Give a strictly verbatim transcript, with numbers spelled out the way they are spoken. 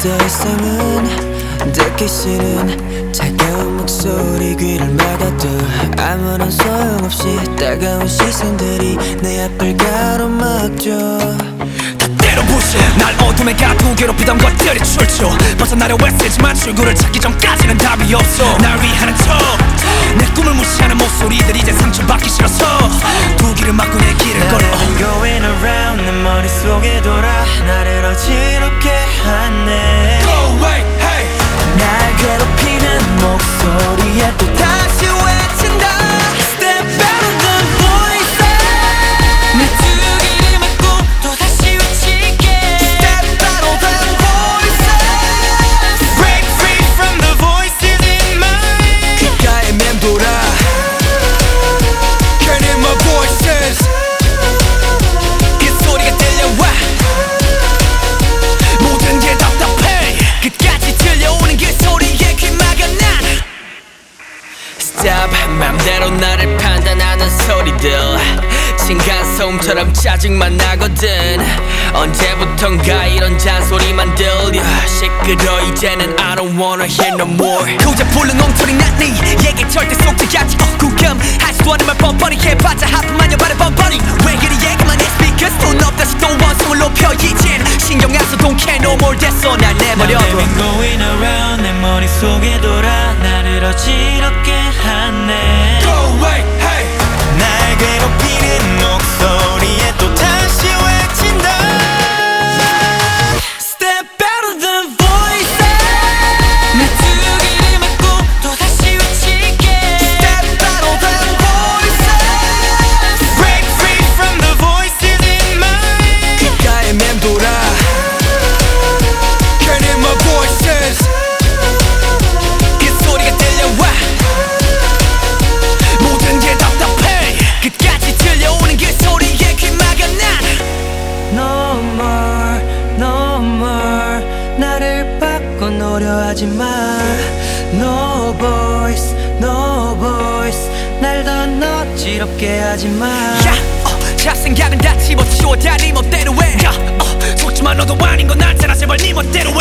더 이상은 듣기 싫은 차가운 목소리 귀를 막아도 아무런 소용없이 따가운 시선들이 내 앞을 가로막죠. 다 때려부셔 날 어둠에 가두고 괴롭히던 것들이 출처 벗어나려 애쓰지만 출구를 찾기 전까지는 답이 없어. 날 위하는 척내 꿈을 무시하는 목소리들 이제 상처받기 싫어서 두 귀를 막고 내 길을 걸어. I've been going around 내 머릿속에 돌아 나를 어지럽게 하네. Go away, hey. 날 괴롭히는 목소리에 또 다시 외친다. Step out of the voices. 내 두 귀를 막고 또 다시 외칠게. Step out of the voices. Break free from the voices in my head. 귓가에 맴돌아 괜히 my voices 그 소리가 들려와 모든 게 답답해 끝까지 들려오는 그 소리에 귀 막아 난 Stop 맘대로 나를 판단하는 소리들 층간소음처럼 짜증만 나거든. 언제부턴가 이런 잔소리만 들려 시끄러 이제는 I don't wanna hear no more. 고작 불른 엉터리 난 네 얘기 절대 속지 않지. 어 구경 할 수도 않은 말 뻔뻔히 해봤자 하품하냐 말해 뻔뻔히 왜 그리 얘기만 해 speakers 돈 없다시 또 원성을 높여 이젠 신경 안 써 don't care no more 됐어 날 내버려. Now they've been going around 내 머릿속에 돌아 나를 어지럽게 하네. Go away, hey. 날 괴롭히는 목소리에 또 다시 외친다. Step out of the voices. 내 두 귀를 막고 또 다시 외칠게. Step out of the voices. Break free from the voices in my head. 귓가에 맴돌아 괜히 my voices 그 소리가 들려와 모든 게 답답해 끝까지 들려오는 그 소리에 귀 막아 난 No more, no more. 나를 바꿔놓으려 하지 마. No voice, no voice. 날 더 어지럽게 하지 마. 야, 어, 잡생각은 다 집어치워 다 네 멋대로 해. 야, 어, 속지마 너도 아닌 건 알잖아 제발 네 멋대로